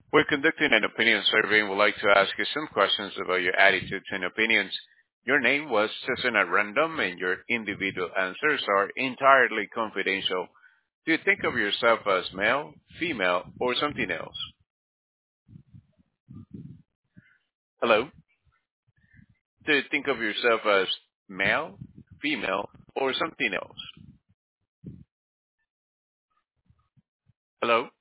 We're conducting an opinion survey and would like to ask you some questions about your attitudes and opinions. Your name was chosen at random and your individual answers are entirely confidential. Do you think of yourself as male, female, or something else? Hello? Do you think of yourself as male, female, or something else? Hello?